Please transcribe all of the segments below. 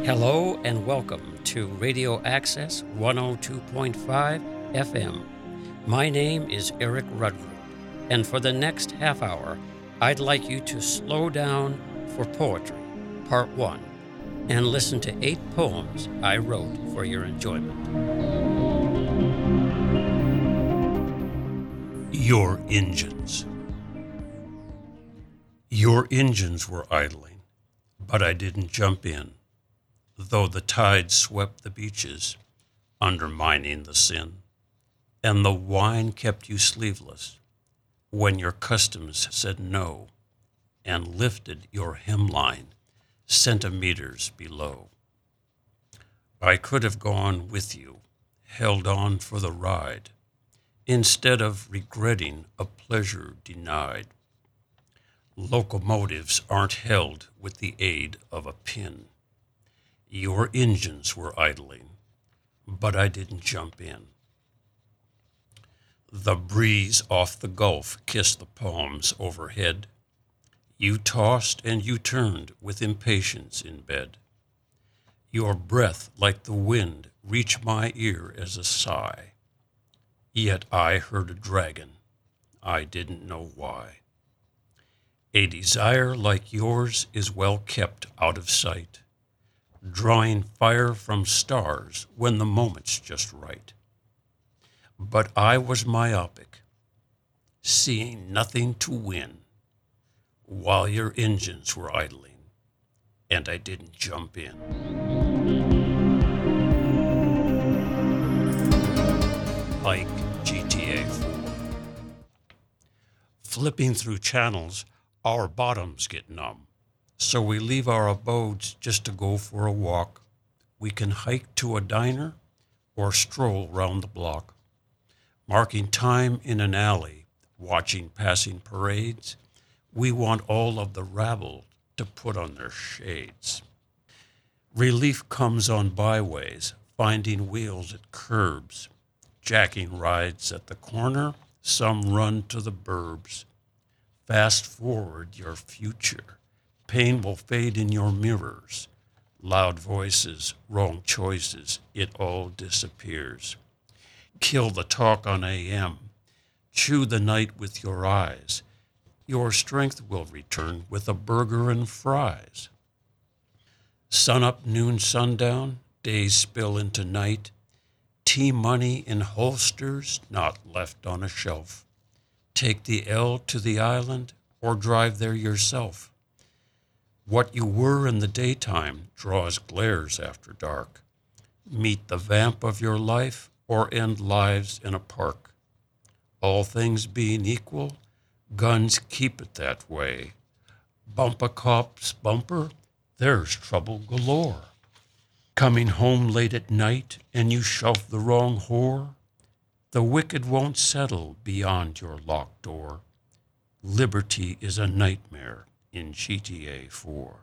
Hello and welcome to Radio Access 102.5 FM. My name is Eric Rudroot, and for the next half hour, I'd like you to slow down for Poetry, Part 1, and listen to 8 poems I wrote for your enjoyment. Your engines. Your engines were idling, but I didn't jump in, though the tide swept the beaches, undermining the sin, and the wine kept you sleeveless when your customs said no and lifted your hemline centimeters below. I could have gone with you, held on for the ride, instead of regretting a pleasure denied. Locomotives aren't held with the aid of a pin. Your engines were idling, but I didn't jump in. The breeze off the Gulf kissed the palms overhead. You tossed and you turned with impatience in bed. Your breath like the wind reached my ear as a sigh. Yet I heard a dragon, I didn't know why. A desire like yours is well kept out of sight, drawing fire from stars when the moment's just right. But I was myopic, seeing nothing to win, while your engines were idling, and I didn't jump in. Like GTA 4. Flipping through channels, our bottoms get numb. So we leave our abodes just to go for a walk. We can hike to a diner or stroll round the block. Marking time in an alley, watching passing parades, we want all of the rabble to put on their shades. Relief comes on byways, finding wheels at curbs, jacking rides at the corner, some run to the burbs. Fast forward your future. Pain will fade in your mirrors. Loud voices, wrong choices, it all disappears. Kill the talk on AM. Chew the night with your eyes. Your strength will return with a burger and fries. Sun up, noon, sundown, days spill into night. Money in holsters, not left on a shelf. Take the L to the island or drive there yourself. What you were in the daytime draws glares after dark. Meet the vamp of your life or end lives in a park. All things being equal, guns keep it that way. Bump a cop's bumper, there's trouble galore. Coming home late at night and you shove the wrong whore, the wicked won't settle beyond your locked door. Liberty is a nightmare in GTA 4.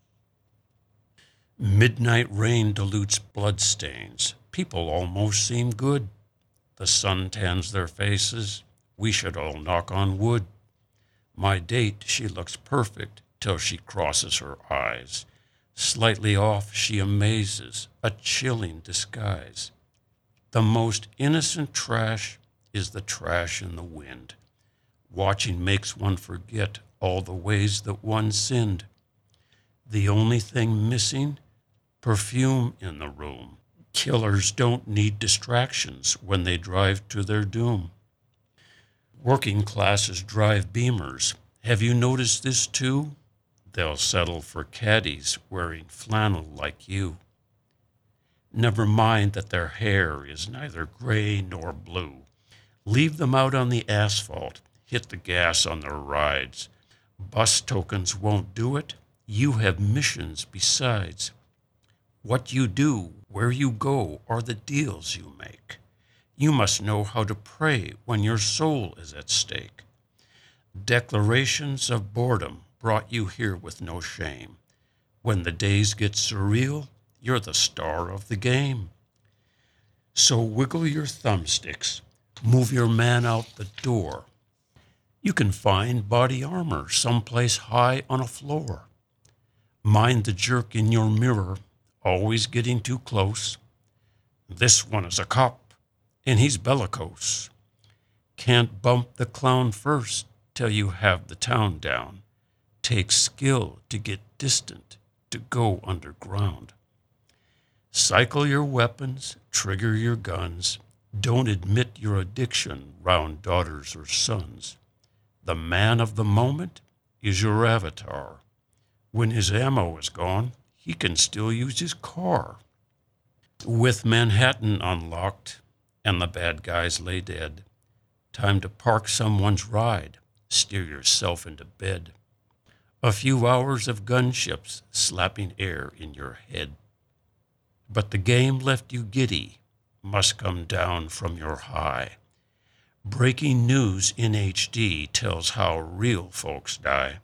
Midnight rain dilutes bloodstains. People almost seem good. The sun tans their faces. We should all knock on wood. My date, she looks perfect till she crosses her eyes. Slightly off, she amazes, a chilling disguise. The most innocent trash is the trash in the wind. Watching makes one forget all the ways that one sinned. The only thing missing, perfume in the room. Killers don't need distractions when they drive to their doom. Working classes drive Beamers. Have you noticed this too? They'll settle for caddies wearing flannel like you. Never mind that their hair is neither gray nor blue. Leave them out on the asphalt, hit the gas on their rides. Bus tokens won't do it. You have missions besides. What you do, where you go, are the deals you make. You must know how to pray when your soul is at stake. Declarations of boredom brought you here with no shame. When the days get surreal, you're the star of the game. So wiggle your thumbsticks, move your man out the door. You can find body armor someplace high on a floor. Mind the jerk in your mirror, always getting too close. This one is a cop, and he's bellicose. Can't bump the clown first till you have the town down. Takes skill to get distant, to go underground. Cycle your weapons, trigger your guns. Don't admit your addiction round daughters or sons. The man of the moment is your avatar. When his ammo is gone, he can still use his car. With Manhattan unlocked and the bad guys lay dead, time to park someone's ride, steer yourself into bed. A few hours of gunships slapping air in your head. But the game left you giddy, must come down from your high. Breaking news in HD tells how real folks die.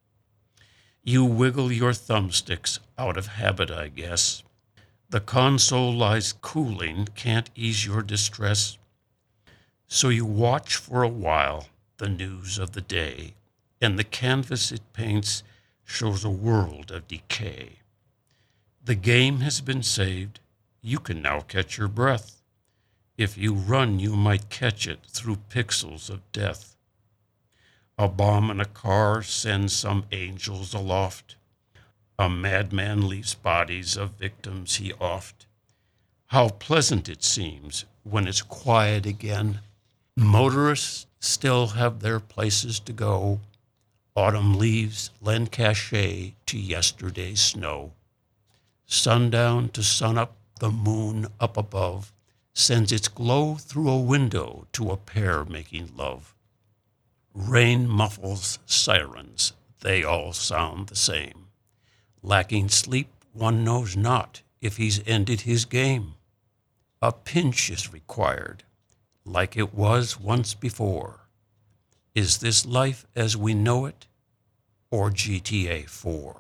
You wiggle your thumbsticks out of habit, I guess. The console lies cooling, can't ease your distress. So you watch for a while the news of the day, and the canvas it paints shows a world of decay. The game has been saved. You can now catch your breath. If you run, you might catch it through pixels of death. A bomb in a car sends some angels aloft. A madman leaves bodies of victims he oft. How pleasant it seems when it's quiet again. Motorists still have their places to go. Autumn leaves lend cachet to yesterday's snow. Sundown to sunup, the moon up above sends its glow through a window to a pair making love. Rain muffles sirens, they all sound the same. Lacking sleep, one knows not if he's ended his game. A pinch is required, like it was once before. Is this life as we know it, or GTA 4?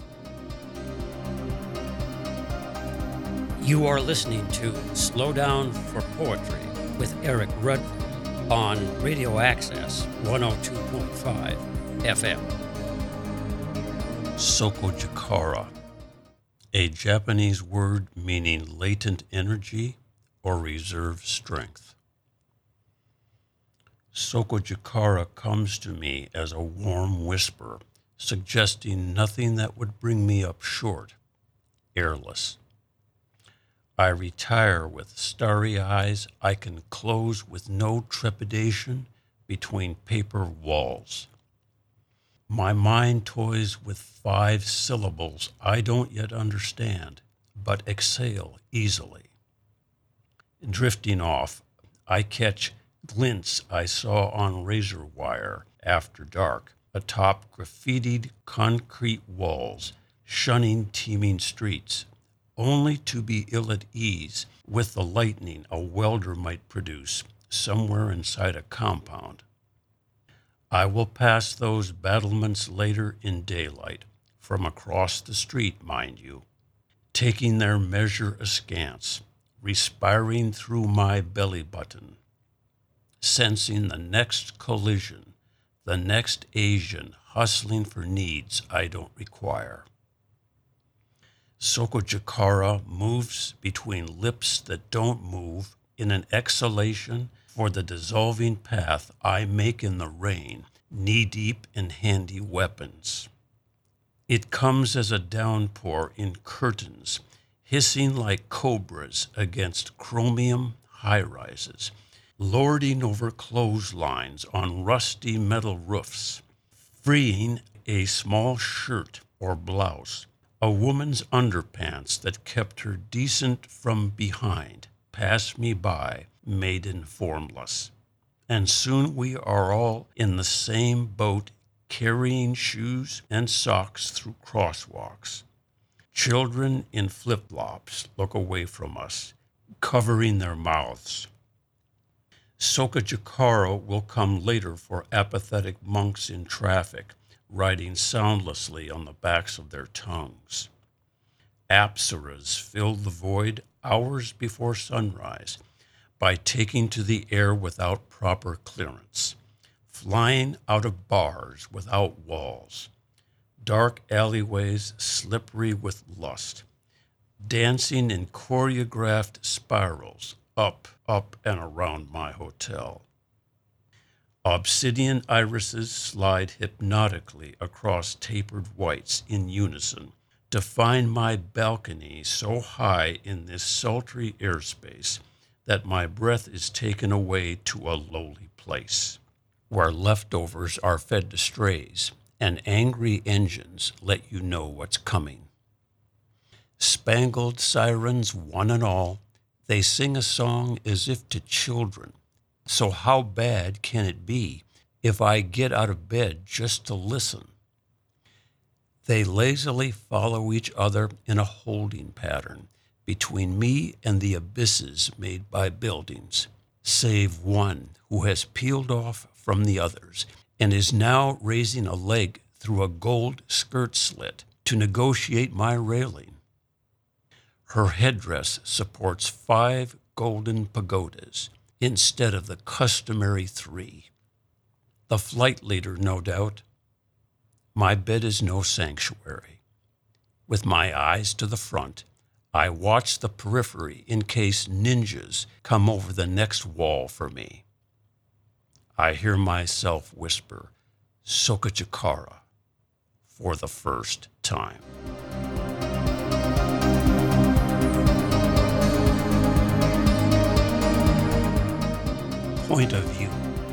You are listening to Slow Down for Poetry with Eric Rudner on Radio Access 102.5 FM. Sokojakara, a Japanese word meaning latent energy or reserve strength. Sokojakara comes to me as a warm whisper, suggesting nothing that would bring me up short, airless. I retire with starry eyes I can close with no trepidation between paper walls. My mind toys with 5 syllables I don't yet understand, but exhale easily. Drifting off, I catch glints I saw on razor wire after dark, atop graffitied concrete walls, shunning teeming streets, only to be ill at ease with the lightning a welder might produce somewhere inside a compound. I will pass those battlements later in daylight, from across the street, mind you, taking their measure askance, respiring through my belly button, sensing the next collision, the next Asian hustling for needs I don't require. Sokojakara moves between lips that don't move in an exhalation for the dissolving path I make in the rain, knee-deep in handy weapons. It comes as a downpour in curtains, hissing like cobras against chromium high-rises, lording over clotheslines on rusty metal roofs, freeing a small shirt or blouse, a woman's underpants that kept her decent from behind, pass me by, maiden formless. And soon we are all in the same boat, carrying shoes and socks through crosswalks. Children in flip-flops look away from us, covering their mouths. Sokojakara will come later for apathetic monks in traffic, riding soundlessly on the backs of their tongues. Apsaras fill the void hours before sunrise by taking to the air without proper clearance, flying out of bars without walls, dark alleyways slippery with lust, dancing in choreographed spirals up, up, and around my hotel. Obsidian irises slide hypnotically across tapered whites in unison to find my balcony so high in this sultry airspace that my breath is taken away to a lowly place, where leftovers are fed to strays and angry engines let you know what's coming. Spangled sirens, one and all, they sing a song as if to children. So how bad can it be if I get out of bed just to listen? They lazily follow each other in a holding pattern between me and the abysses made by buildings, save one who has peeled off from the others and is now raising a leg through a gold skirt slit to negotiate my railing. Her headdress supports 5 golden pagodas instead of the customary 3. The flight leader, no doubt. My bed is no sanctuary. With my eyes to the front, I watch the periphery in case ninjas come over the next wall for me. I hear myself whisper, Sokachikara, for the first time. Point of view.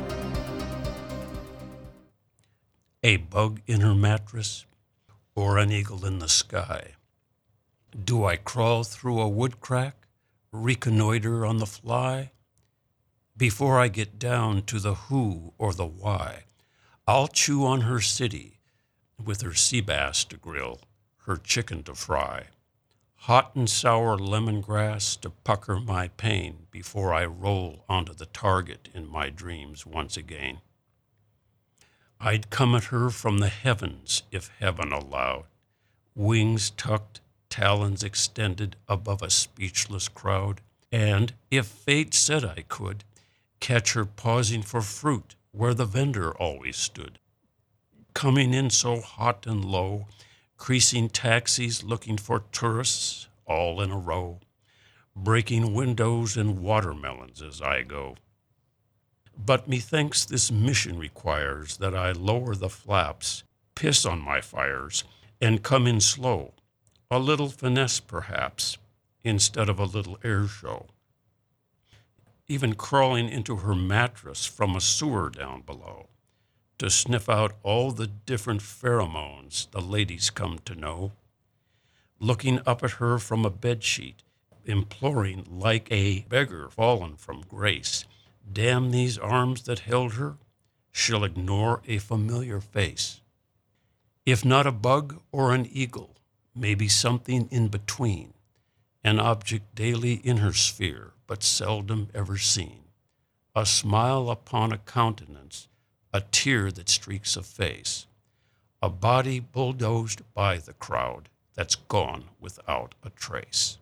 A bug in her mattress or an eagle in the sky? Do I crawl through a wood crack, reconnoiter on the fly? Before I get down to the who or the why, I'll chew on her city with her sea bass to grill, her chicken to fry, hot and sour lemongrass to pucker my pain before I roll onto the target in my dreams once again. I'd come at her from the heavens if heaven allowed, wings tucked, talons extended above a speechless crowd, and, if fate said I could, catch her pausing for fruit where the vendor always stood. Coming in so hot and low, creasing taxis looking for tourists all in a row, breaking windows and watermelons as I go. But methinks this mission requires that I lower the flaps, piss on my fires, and come in slow, a little finesse perhaps, instead of a little air show. Even crawling into her mattress from a sewer down below, to sniff out all the different pheromones the ladies come to know. Looking up at her from a bedsheet, imploring like a beggar fallen from grace, damn these arms that held her, she'll ignore a familiar face. If not a bug or an eagle, maybe something in between, an object daily in her sphere, but seldom ever seen, a smile upon a countenance, a tear that streaks a face, a body bulldozed by the crowd that's gone without a trace.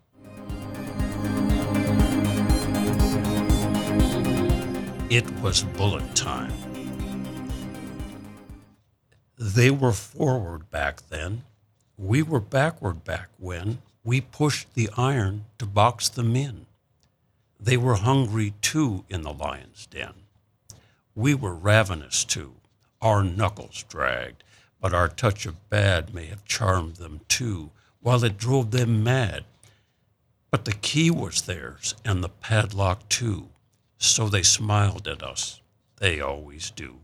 It was bullet time. They were forward back then. We were backward back when we pushed the iron to box them in. They were hungry too in the lion's den. We were ravenous too, our knuckles dragged, but our touch of bad may have charmed them too, while it drove them mad. But the key was theirs, and the padlock too, so they smiled at us. They always do.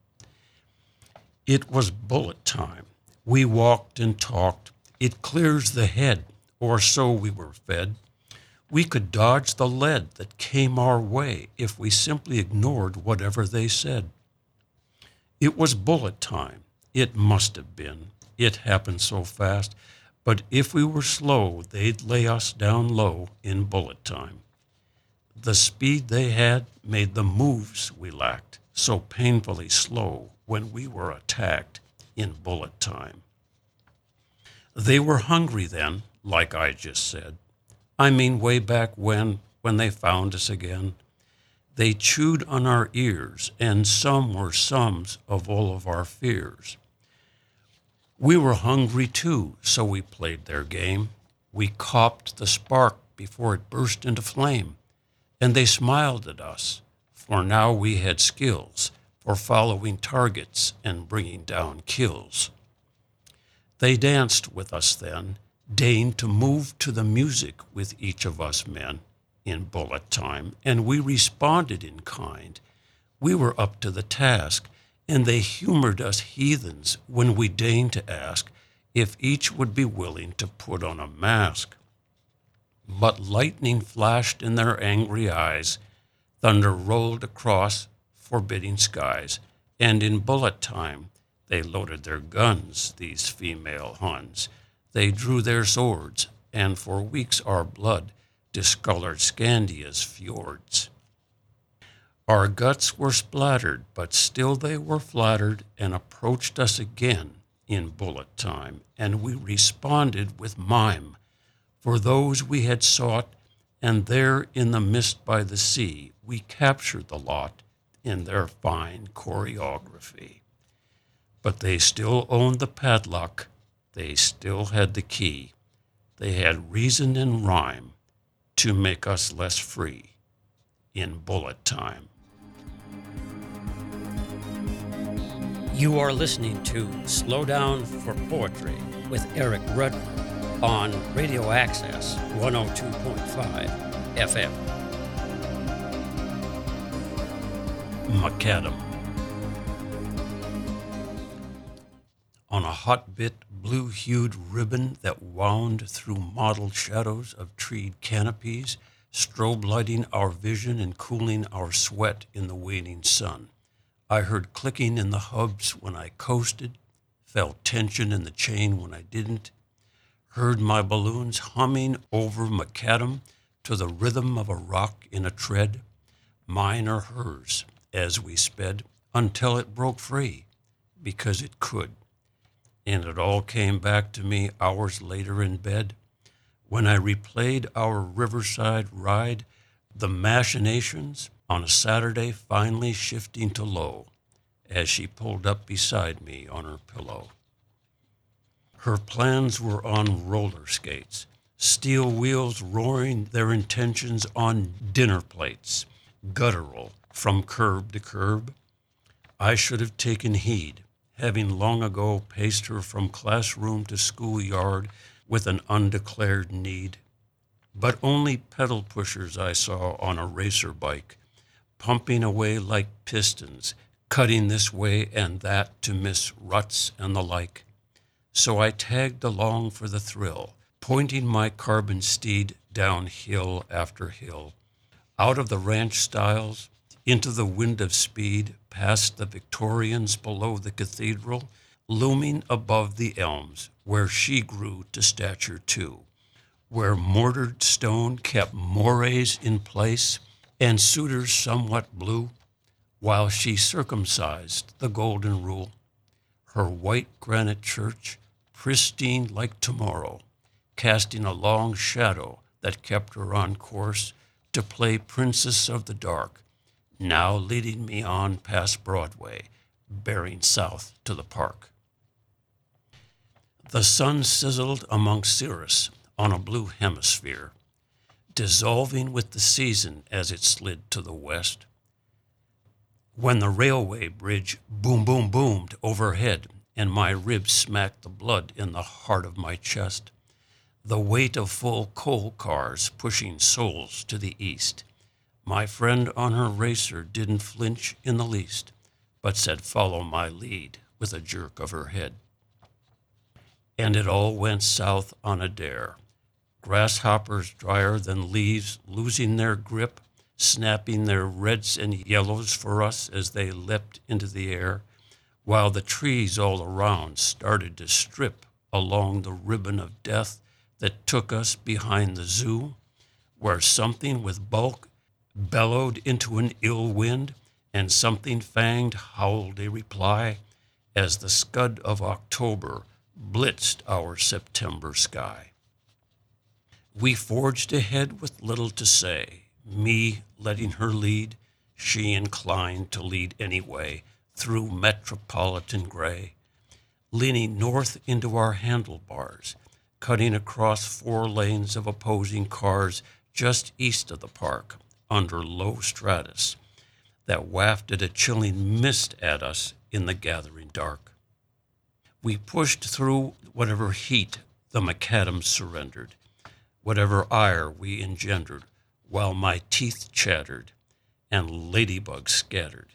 It was bullet time. We walked and talked. It clears the head, or so we were fed. We could dodge the lead that came our way if we simply ignored whatever they said. It was bullet time. It must have been. It happened so fast. But if we were slow, they'd lay us down low in bullet time. The speed they had made the moves we lacked so painfully slow when we were attacked in bullet time. They were hungry then, like I just said. I mean way back when they found us again. They chewed on our ears, and some were sums of all of our fears. We were hungry too, so we played their game. We copped the spark before it burst into flame, and they smiled at us, for now we had skills for following targets and bringing down kills. They danced with us then, deigned to move to the music with each of us men in bullet time, and we responded in kind. We were up to the task, and they humored us heathens when we deigned to ask if each would be willing to put on a mask. But lightning flashed in their angry eyes, thunder rolled across forbidding skies, and in bullet time they loaded their guns, these female Huns. They drew their swords, and for weeks our blood discolored Scandia's fjords. Our guts were splattered, but still they were flattered and approached us again in bullet time, and we responded with mime for those we had sought, and there in the mist by the sea we captured the lot in their fine choreography. But they still owned the padlock, they still had the key, they had reason and rhyme to make us less free in bullet time. You are listening to Slow Down for Poetry with Eric Rudner on Radio Access 102.5 FM. Macadam. On a hot-bit, blue-hued ribbon that wound through mottled shadows of treed canopies, strobe lighting our vision and cooling our sweat in the waning sun, I heard clicking in the hubs when I coasted, felt tension in the chain when I didn't, heard my balloons humming over macadam to the rhythm of a rock in a tread, mine or hers, as we sped, until it broke free, because it could. And it all came back to me hours later in bed, when I replayed our riverside ride, the machinations on a Saturday finally shifting to low, as she pulled up beside me on her pillow. Her plans were on roller skates, steel wheels roaring their intentions on dinner plates, guttural from curb to curb. I should have taken heed, having long ago paced her from classroom to schoolyard with an undeclared need. But only pedal pushers I saw on a racer bike, pumping away like pistons, cutting this way and that to miss ruts and the like. So I tagged along for the thrill, pointing my carbon steed down hill after hill, out of the ranch stiles, into the wind of speed, past the Victorians below the cathedral, looming above the elms, where she grew to stature too, where mortared stone kept mores in place and suitors somewhat blue, while she circumcised the golden rule, her white granite church, pristine like tomorrow, casting a long shadow that kept her on course to play Princess of the Dark, now leading me on past Broadway, bearing south to the park. The sun sizzled among cirrus on a blue hemisphere, dissolving with the season as it slid to the west. When the railway bridge boom, boom, boomed overhead and my ribs smacked the blood in the heart of my chest, the weight of full coal cars pushing souls to the east, my friend on her racer didn't flinch in the least, but said, "Follow my lead," with a jerk of her head. And it all went south on a dare. Grasshoppers drier than leaves losing their grip, snapping their reds and yellows for us as they leapt into the air, while the trees all around started to strip along the ribbon of death that took us behind the zoo, where something with bulk bellowed into an ill wind, and something fanged howled a reply as the scud of October blitzed our September sky. We forged ahead with little to say, me letting her lead, she inclined to lead anyway through metropolitan gray, leaning north into our handlebars, cutting across 4 lanes of opposing cars just east of the park under low stratus that wafted a chilling mist at us in the gathering dark. We pushed through whatever heat the macadams surrendered, whatever ire we engendered, while my teeth chattered and ladybugs scattered.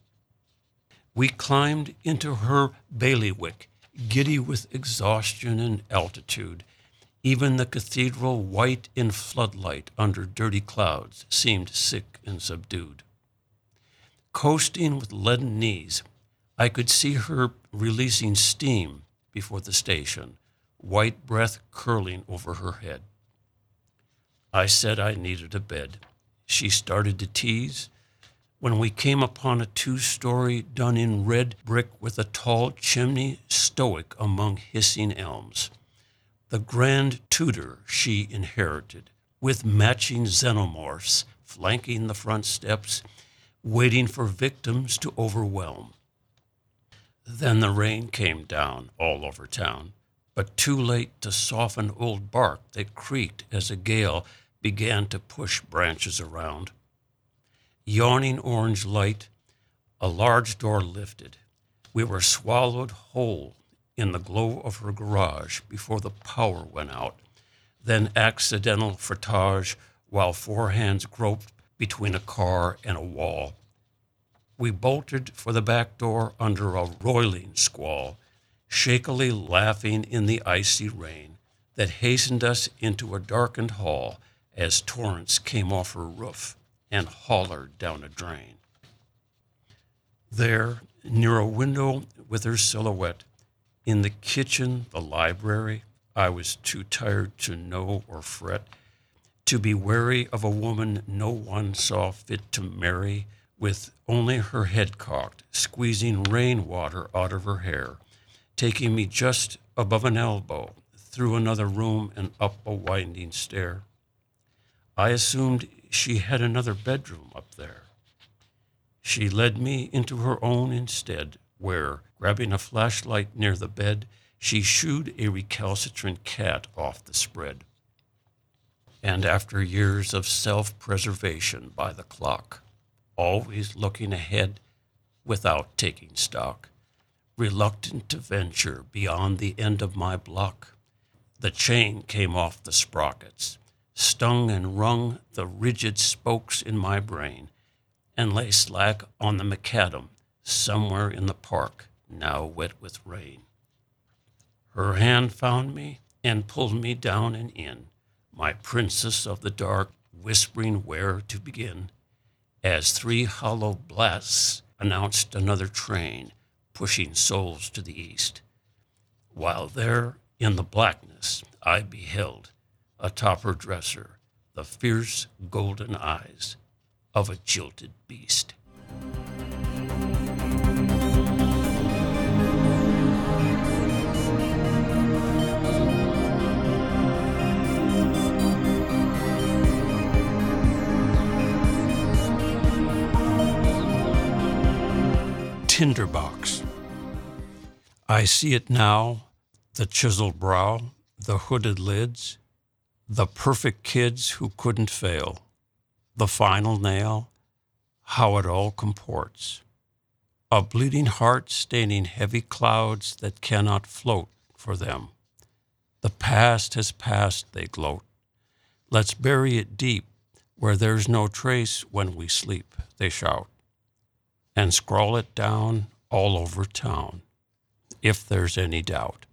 We climbed into her bailiwick, giddy with exhaustion and altitude. Even the cathedral, white in floodlight under dirty clouds, seemed sick and subdued. Coasting with leaden knees, I could see her releasing steam before the station, white breath curling over her head. I said I needed a bed. She started to tease when we came upon a 2-story done in red brick with a tall chimney stoic among hissing elms. The grand Tudor she inherited, with matching xenomorphs flanking the front steps, waiting for victims to overwhelm. Then the rain came down all over town, but too late to soften old bark that creaked as a gale began to push branches around. Yawning orange light, a large door lifted. We were swallowed whole in the glow of her garage before the power went out, then accidental frottage while 4 hands groped between a car and a wall. We bolted for the back door under a roiling squall, shakily laughing in the icy rain that hastened us into a darkened hall as torrents came off her roof and hollered down a drain. There, near a window with her silhouette, in the kitchen, the library, I was too tired to know or fret, to be wary of a woman no one saw fit to marry, with only her head cocked, squeezing rainwater out of her hair, taking me just above an elbow, through another room and up a winding stair. I assumed she had another bedroom up there. She led me into her own instead, where, grabbing a flashlight near the bed, she shooed a recalcitrant cat off the spread. And after years of self-preservation by the clock, always looking ahead without taking stock, reluctant to venture beyond the end of my block, the chain came off the sprockets, stung and wrung the rigid spokes in my brain, and lay slack on the macadam somewhere in the park, now wet with rain. Her hand found me and pulled me down and in, my princess of the dark, whispering where to begin, as 3 hollow blasts announced another train pushing souls to the east, while there in the blackness I beheld atop her dresser the fierce golden eyes of a jilted beast. Tinderbox. I see it now, the chiseled brow, the hooded lids, the perfect kids who couldn't fail, the final nail, how it all comports. A bleeding heart staining heavy clouds that cannot float for them. The past has passed, they gloat. Let's bury it deep where there's no trace when we sleep, they shout, and scrawl it down all over town, if there's any doubt.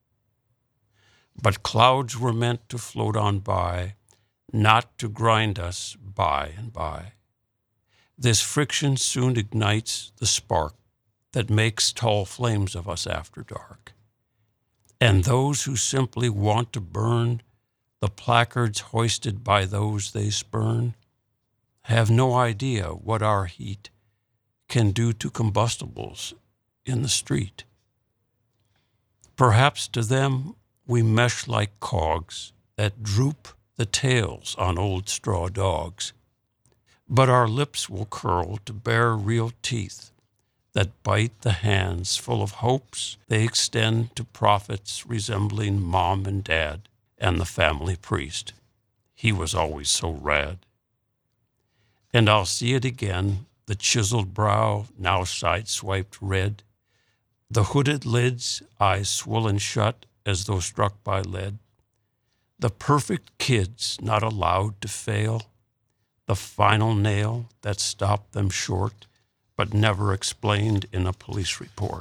But clouds were meant to float on by, not to grind us by and by. This friction soon ignites the spark that makes tall flames of us after dark. And those who simply want to burn the placards hoisted by those they spurn have no idea what our heat can do to combustibles in the street. Perhaps to them we mesh like cogs that droop the tails on old straw dogs. But our lips will curl to bare real teeth that bite the hands full of hopes they extend to prophets resembling mom and dad and the family priest. He was always so rad. And I'll see it again, the chiseled brow now side-swiped red, the hooded lids, eyes swollen shut as though struck by lead, the perfect kids not allowed to fail, the final nail that stopped them short, but never explained in a police report.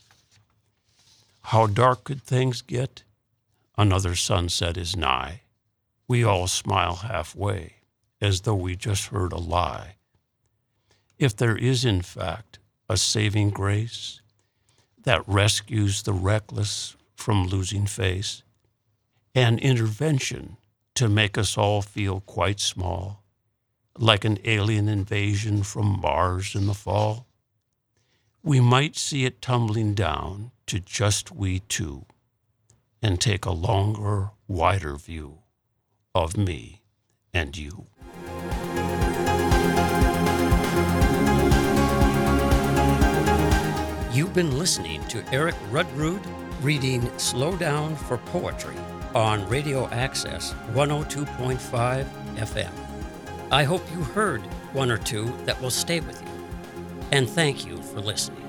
How dark could things get? Another sunset is nigh. We all smile halfway, as though we just heard a lie. If there is, in fact, a saving grace that rescues the reckless from losing face, an intervention to make us all feel quite small, like an alien invasion from Mars in the fall, we might see it tumbling down to just we two and take a longer, wider view of me and you. You've been listening to Eric Rudrud reading Slow Down for Poetry on Radio Access 102.5 FM. I hope you heard one or two that will stay with you. And thank you for listening.